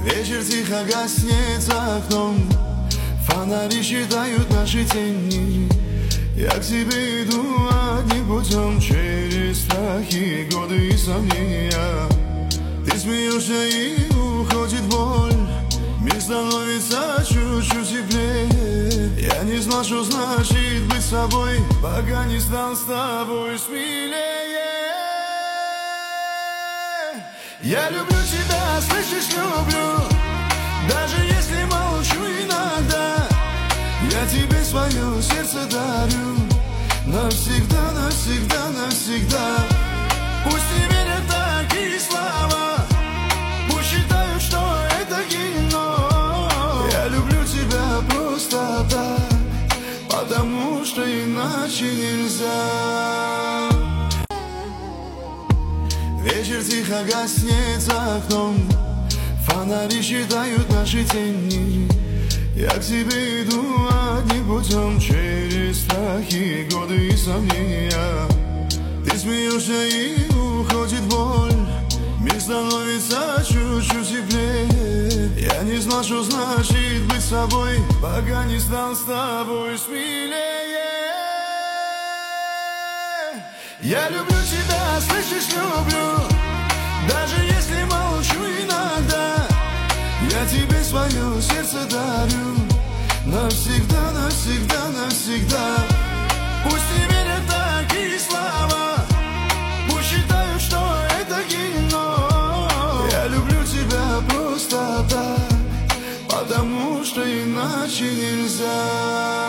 Вечер тихо гаснет за окном, фонари считают наши тени. Я к тебе иду одним путем, через страхи, годы и сомнения. Ты смеешься и уходит боль, мир становится чуть-чуть теплее. Я не знал, что значит быть собой, пока не стал с тобой смелее. Я люблю тебя, слышишь, люблю, даже если молчу иногда. Я тебе свое сердце дарю, навсегда, навсегда, навсегда. Пусть не верят такие слова, пусть считают, что это кино. Я люблю тебя просто так, потому что иначе нельзя. Вечер тихо гаснет за окном, фонари считают наши тени. Я к тебе иду одним путем, через страхи, годы и сомнения. Ты смеешься и уходит боль, мир становится чуть-чуть теплее. Я не знал, что значит быть собой, пока не стал с тобой смелее. Я люблю тебя, слышишь, люблю, даже если молчу иногда. Я тебе свое сердце дарю, навсегда, навсегда, навсегда. Пусть не верят такие слова, пусть считают, что это кино. Я люблю тебя просто так, потому что иначе нельзя.